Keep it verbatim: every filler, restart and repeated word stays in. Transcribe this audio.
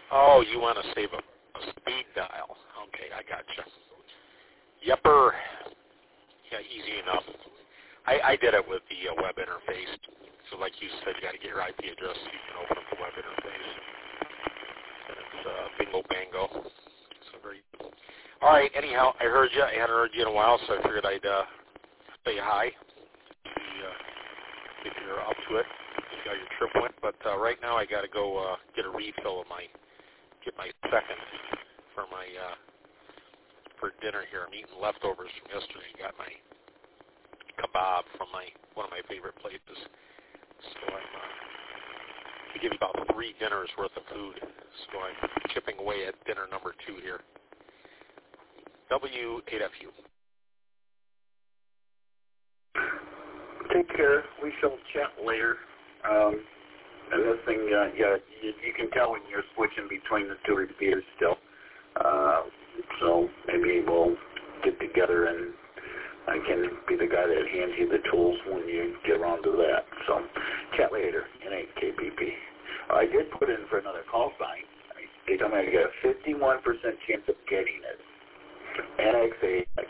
Oh, you want to save a, a speed dial. Okay, I gotcha. Yepper. Yeah, easy enough. I, I did it with the uh, web interface. So like you said, you got to get your I P address so you can open up the web interface. And it's uh, bingo bango. So very good. All right, anyhow, I heard you. I hadn't heard you in a while, so I figured I'd uh, say hi. See, uh, if you're up to it, see how your trip went. But uh, right now I got to go uh, get a refill of my, get my second for my, uh, for dinner here. I'm eating leftovers from yesterday. Got my kebab from my, one of my favorite places. So I'm, uh, to give you about three dinners worth of food. So I'm chipping away at dinner number two here. W eight F U. Take care. We shall chat later. Um, and this thing, uh, yeah, you, you can tell when you're switching between the two repeaters still. Uh, so maybe we'll get together and I can be the guy that hands you the tools when you get around to that. So chat later. N eight K P P. I did put in for another call sign. They told me I got a fifty-one percent chance of getting it. N X A